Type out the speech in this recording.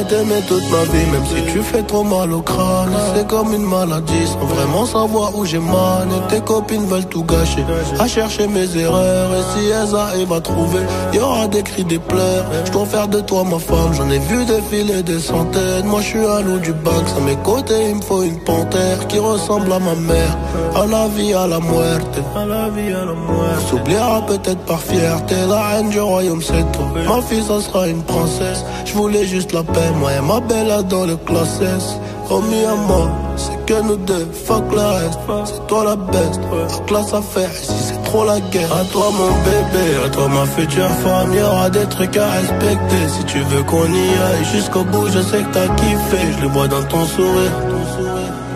promets t'aimer toute ma vie, même si tu fais trop mal au crâne. C'est comme une maladie, sans vraiment savoir où j'ai mal. Et tes copines veulent tout gâcher, à chercher mes erreurs. Et si elles arrivent à trouver, y aura des cris, des pleurs. Je dois faire de toi ma femme, j'en ai vu défiler des centaines. Moi je suis un loup du bac, à mes côtés il me faut une panthère qui ressemble à ma mère. À la vie, à la muerte, à la vie, à la muerte. On s'oubliera peut-être par fierté, la reine du royaume c'est toi. Ma fille ça sera une princesse, je voulais juste la paix. Moi et ma belle dans le classe S. Oh mi amor, c'est que nous deux, fuck le reste. C'est toi la best, la classe à faire ici c'est trop la guerre. À toi mon bébé, à toi ma future femme. Y'aura des trucs à respecter, si tu veux qu'on y aille jusqu'au bout. Je sais que t'as kiffé, je le vois dans ton sourire.